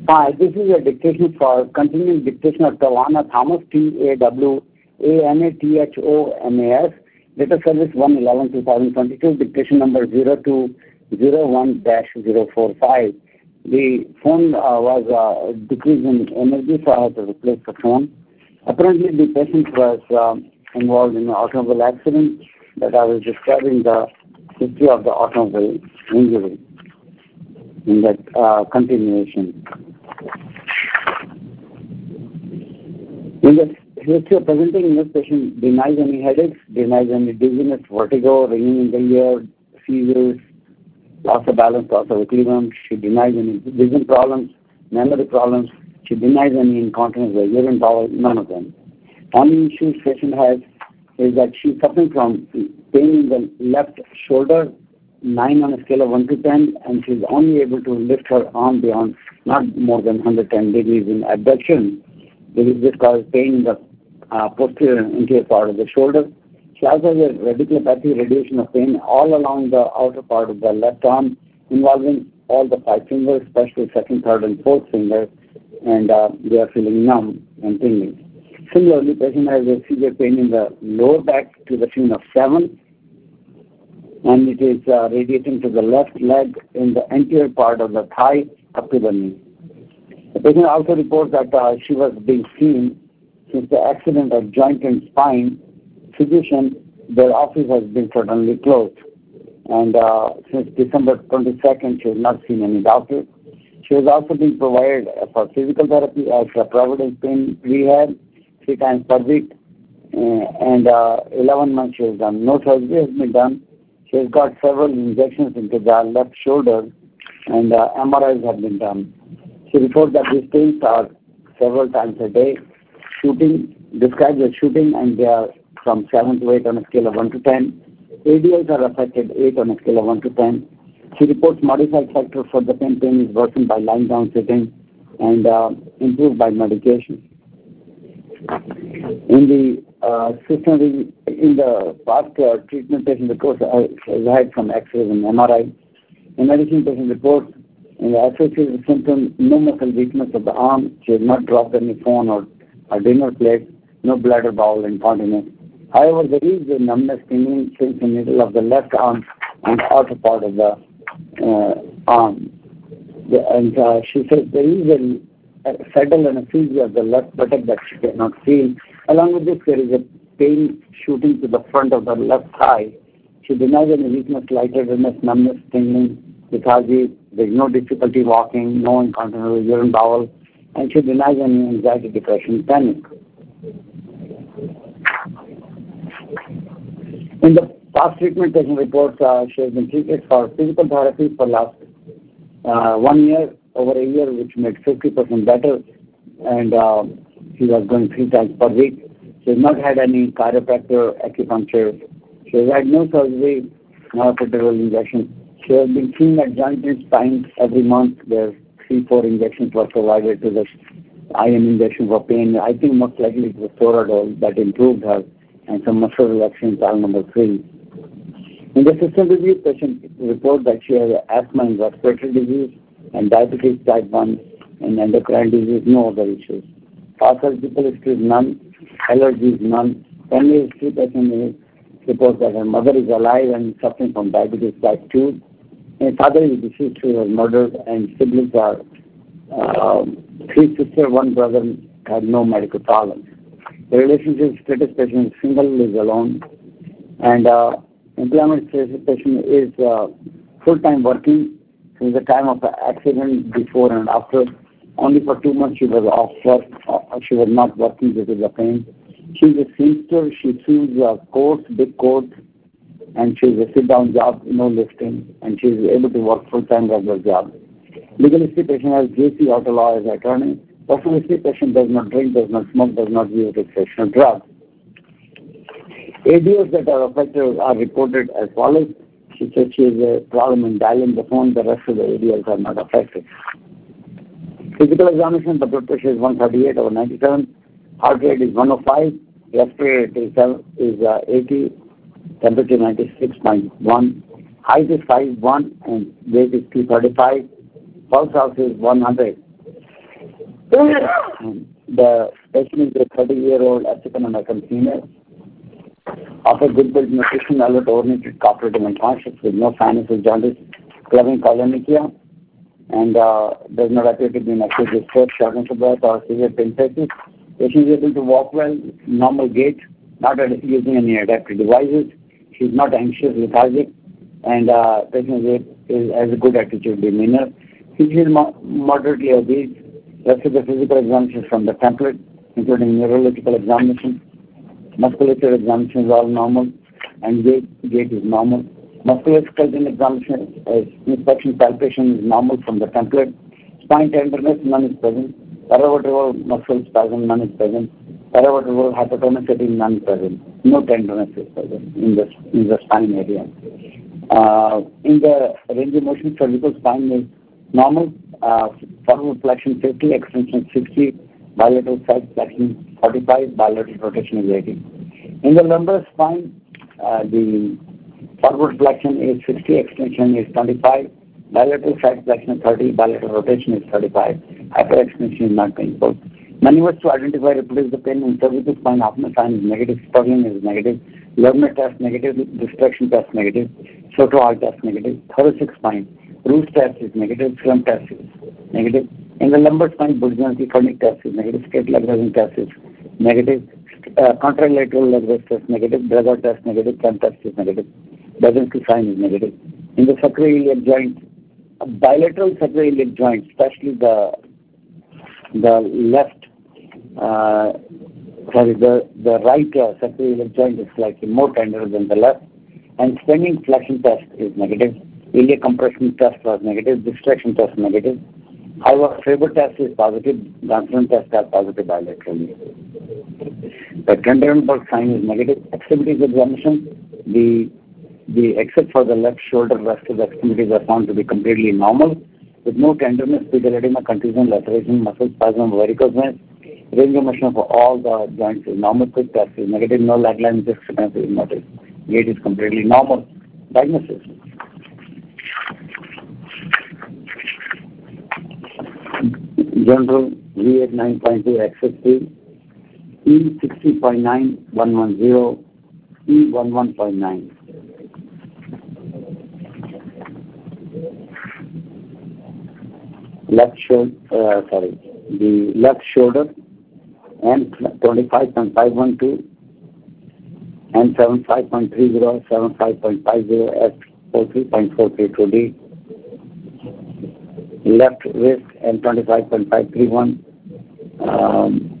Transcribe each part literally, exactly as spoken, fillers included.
Hi, this is a dictation for continuing dictation of Tawana Thomas, T A W A N A T H O M A S, data service one eleven twenty twenty-two, dictation number zero two zero one dash zero four five. The phone uh, was uh, decreased in energy, so I had to replace the phone. Apparently, the patient was um, involved in an automobile accident, that I was describing the history of the automobile injury in that uh, continuation. In the history of presenting, this patient denies any headaches, denies any dizziness, vertigo, ringing in the ear, fevers, loss of balance, loss of equilibrium. She denies any vision problems, memory problems. She denies any incontinence or urine bowel, none of them. Only issue this patient has is that she's suffering from pain in the left shoulder, nine on a scale of one to ten, and she's only able to lift her arm beyond not more than one hundred ten degrees in abduction. This causes pain in the uh, posterior and anterior part of the shoulder. She also has a radiculopathy, radiation of pain all along the outer part of the left arm, involving all the five fingers, especially second, third, and fourth finger, and uh, they are feeling numb and tingling. Similarly, the patient has a severe pain in the lower back to the tune of seven, and it is uh, radiating to the left leg in the anterior part of the thigh up to the knee. The patient also reports that uh, she was being seen since the accident of joint and spine. Physician, their office has been suddenly closed, and uh, since December twenty-second, she has not seen any doctor. She has also been provided for physical therapy at the Providence Pain Rehab three times per week, uh, and uh, eleven months she has done. No surgery has been done. She has got several injections into the left shoulder, and uh, M R Is have been done. She reports that these pains are several times a day. Shooting, describes as shooting, and they are from seven to eight on a scale of one to ten. A D Ls are affected eight on a scale of one to ten. She reports modified factor for the pain. Pain is worsened by lying down, sitting, and uh, improved by medication. In the uh, system, in the past uh, treatment, patient reports uh, has had some X-rays and M R I. In addition, patient reports in the associated symptom, no muscle weakness of the arm. She has not dropped any phone or a dinner plate, no bladder, bowel incontinence. However, there is a numbness, tingling in the middle of the left arm and outer part of the uh, arm. The, and uh, she says there is a, a subtle anesthesia of the left buttock that she cannot feel. Along with this, there is a pain shooting to the front of the left thigh. She denies any weakness, lightheadedness, numbness, tingling, lethargy. There is no difficulty walking, no incontinence, urine bowel, and she denies any anxiety, depression, panic. In the past treatment, patient reports uh, she has been treated for physical therapy for last uh, one year, over a year, which made fifty percent better, and uh, she was going three times per week. She has not had any chiropractor, acupuncture. She has had no surgery, no epidural injection. She has been seen at joint and spine every month. There three, four injections were provided to the iron injection for pain. I think most likely it was Toradol that improved her, and some muscle relaxation, trial number three. In the system review, patient report that she has asthma and respiratory disease, and diabetes type one, and endocrine disease, no other issues. Past surgical history, none. Allergies, none. Family history, patient reports that her mother is alive and suffering from diabetes type two. Her father is deceased, she was murdered, and siblings are uh, three sisters, one brother, had no medical problems. The relationship status, patient is single, is alone, and uh, employment status, patient is uh, full-time working since the time of the accident, before and after. Only for two months she was off work. Uh, she was not working due to the pain. She's a seamster. She sews uh, coats, big coats, and she's a sit-down job, no lifting, and she's able to work full-time regular job. Legal history, patient has J C Auto Law as attorney. Personal history, patient does not drink, does not smoke, does not use recreational drugs. A D Os that are affected are reported as follows. She said she has a problem in dialing the phone. The rest of the A D Os are not affected. Physical examination, the blood pressure is one thirty-eight over ninety-seven. Heart rate is one oh five. Respiratory rate is, is uh, eighty. Temperature ninety-six point one. Height is five one and weight is two thirty-five. Pulse ox is one hundred. The patient is a thirty-year-old African-American female, offers good build nutrition, alert, oriented, cooperative, and conscious, with no sinus, jaundice, clubbing, cholinergia, and uh, does not appear to be in acute distress, shortness of breath, or severe pain faces. Patient is able to walk well, normal gait, not using any adaptive devices. She is not anxious, lethargic, and uh, patient is, is, has a good attitude, demeanor. She is mo- moderately obese. Rest of the physical examinations from the template, including neurological examination, musculature examination is all normal, and gait, gait is normal. Musculoskeletal examination, uh, inspection, palpation is normal from the template. Spine tenderness, none is present. Paravertebral muscle spasm, none is present. Paravertebral hypertonicity, none is present. No tenderness is present in the, in the spine area. Uh, in the range of motion, cervical spine is normal. Uh, forward flexion fifty, extension sixty, bilateral side flexion forty-five, bilateral rotation is eighty. In the lumbar spine, uh, the forward flexion is sixty, extension is twenty-five, bilateral side flexion thirty, bilateral rotation is thirty-five, hyperextension is not painful. Maneuvers to identify replace the pain in cervical spine, Hoffman sign is negative, Sterling is negative, Lerner test negative, distraction test negative, Soto test negative, thoracic spine, Roos test is negative, Slump test is negative. In the lumbar spine, Budzinski-Koenig test is negative, straight leg raising test is negative, uh, contralateral leg raise test negative, Drager test negative, Kemp test is negative, Budzinski sign is negative. In the sacroiliac joint, bilateral sacroiliac joint, especially the the left, uh, sorry, the, the right uh, sacroiliac joint is slightly more tender than the left, and spinning flexion test is negative. Iliac compression test was negative, distraction test negative. However, Faber test is positive, Johnson test is positive bilaterally. The Trendelenburg sign is negative. Extremities examination, the the except for the left shoulder, rest of the extremities are found to be completely normal, with no tenderness, pedal edema, contusion, laceration, muscle spasm, varicose veins. Range of motion for all the joints is normal. Quick test is negative, no lag line discrepancy is noticed. Gait is completely normal. Diagnosis. General V eight nine point two X S T, E sixty point nine one one zero, E eleven point nine. Left shoulder, uh, sorry, the left shoulder, and twenty-five point five one two, and seventy-five point three zero, seventy-five point five zero, F forty point four three two D. Left wrist and twenty-five point five three one, um,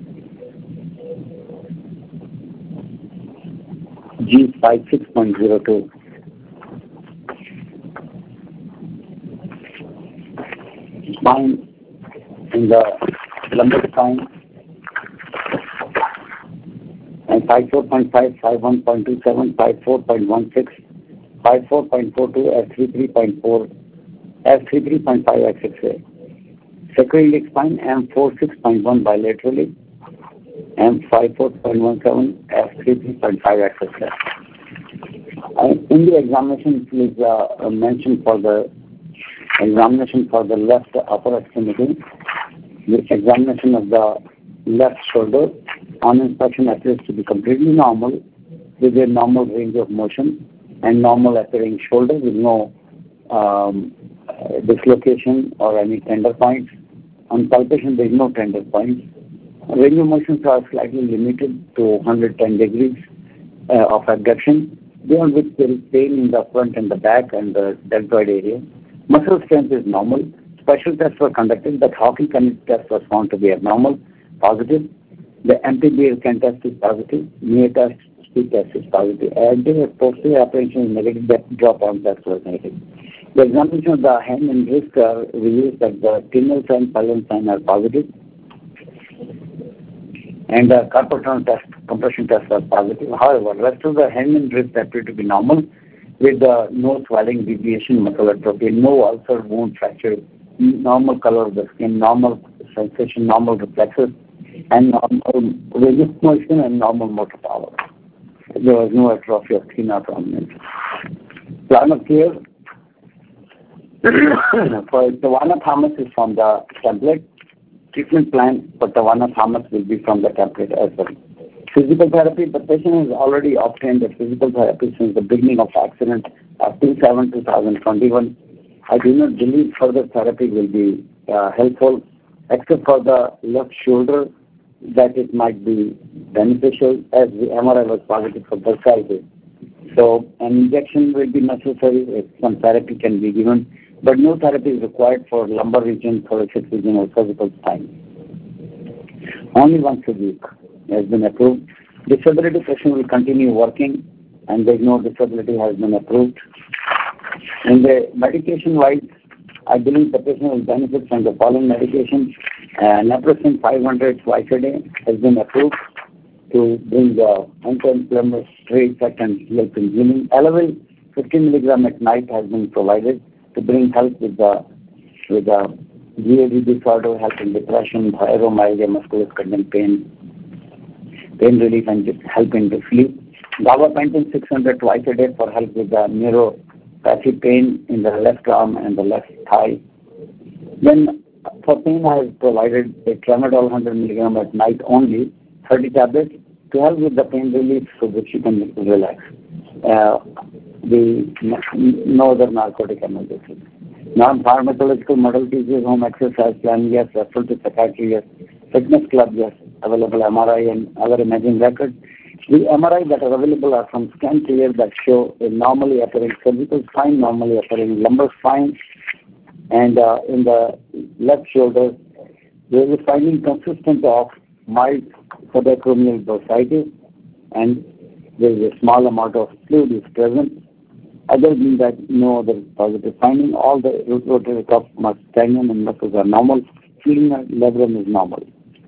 G fifty-six point zero two. Spine in the lumbar spine and fifty-four point five, fifty-one point two seven, fifty-four point one six, fifty-four point four two, F thirty-three point four, F thirty-three point five X-ray. Sacroiliac spine, M forty-six point one bilaterally, M fifty-four point one seven, F thirty-three point five X-ray. In the examination, please uh, mention for the examination for the left upper extremity, the examination of the left shoulder on inspection appears to be completely normal, with a normal range of motion and normal appearing shoulder with no um, dislocation or any tender points. On palpation, there is no tender points. Range of motions are slightly limited to one hundred ten degrees uh, of abduction, beyond which there is pain in the front and the back and the deltoid area. Muscle strength is normal. Special tests were conducted. The Hawking Kinetic test was found to be abnormal, positive. The M P B L can test is positive. N E A test, speed test is positive. Anterior posterior apprehension is negative. The drop-on test was negative. The examination of the hand and wrist are reveals that the tinal sign, palm sign are positive. And the carpal tunnel test, compression test was positive. However, rest of the hand and wrist appear to be normal, with uh, no swelling, deviation, muscle atrophy, no ulcer, wound, fracture, normal color of the skin, normal sensation, normal reflexes, and normal range of motion and normal motor power. There was no atrophy of thenar prominence. Plan of care for Tawana Thomas is from the template. treatment plan for Tawana Thomas will be from the template as well. Physical therapy, the patient has already obtained the physical therapy since the beginning of accident of two seven twenty twenty-one. I do not believe further therapy will be uh, helpful, except for the left shoulder, that it might be beneficial as the M R I was positive for bursitis. So an injection will be necessary if some therapy can be given, but no therapy is required for lumbar region, thoracic region or cervical spine. Only once a week has been approved. Disability patient will continue working and there is no disability has been approved. In the medication-wise, I believe the patient will benefit from the following medication. Uh, Naproxen five hundred twice a day has been approved to bring the anti-inflammatory effect and help in healing. Elavil fifteen milligram at night has been provided to bring help with the with the G A D disorder, help in depression, fibromyalgia, musculoskeletal pain, pain relief, and help in the sleep. Gabapentin six hundred twice a day for help with the neuropathic pain in the left arm and the left thigh. Then for pain, I have provided a tramadol one hundred milligram at night only, thirty tablets, to help with the pain relief so that you can relax. Uh, the no other narcotic emergency. Non-pharmacological modalities, home exercise plan, yes. Referral to psychiatry, yes. Fitness club, yes. Available M R I and other imaging records. The M R I that are available are from scan clear that show a normally appearing cervical spine, normally appearing lumbar spine, and uh, in the left shoulder, there is a finding consistent of mild subacromial bursitis, and there is a small amount of fluid is present. Other than that, no other positive finding. All the rotary cuff, sternum and muscles are normal. Feeling labrum is normal.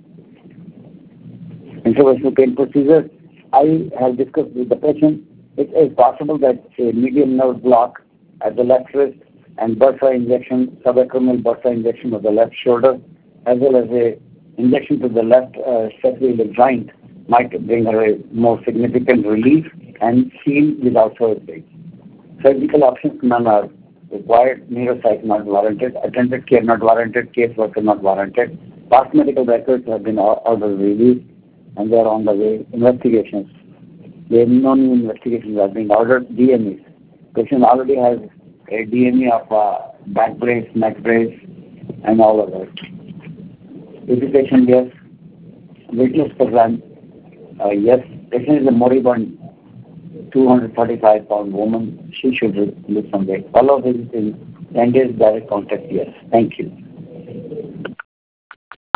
Interventional pain procedure, I have discussed with the patient. It is possible that a median nerve block at the left wrist and bursa injection, subacromial bursa injection of the left shoulder, as well as a injection to the left uh, sacroiliac joint might bring her a more significant relief and heal without surgery. Surgical options, none are required. Neuropsych not warranted. Attended care not warranted. Case worker not warranted. Past medical records have been ordered released and they are on the way. Investigations. There are no new investigations are being ordered. D M Es. Patient already has a D M E of uh, back brace, neck brace, and all of that. Education, yes. Weight loss program, uh, yes. Patient is a moribund two hundred forty-five pound woman. She should lose some weight. All of this is engaged direct contact, yes. Thank you.